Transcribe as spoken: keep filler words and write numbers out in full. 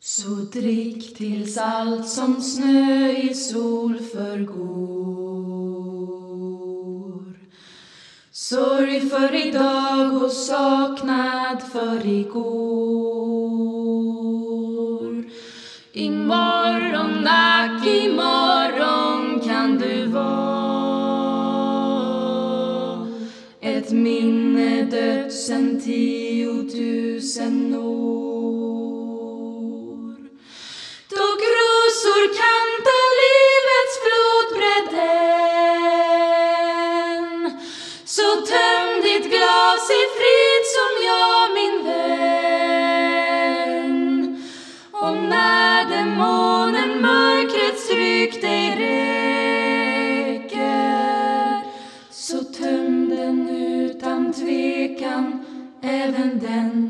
Så drick tills allt som snö i sol förgår. Sorg för idag och saknad för igår. Imorgon, ack, imorgon kan du vara ett minne dött sen tiotusen år. Då grosor kantar livets flodbredden, så töm ditt glas i frid som jag, min vän. Och när demonen mörkrets ryck dig räcker, så töm den utan tvekan även den.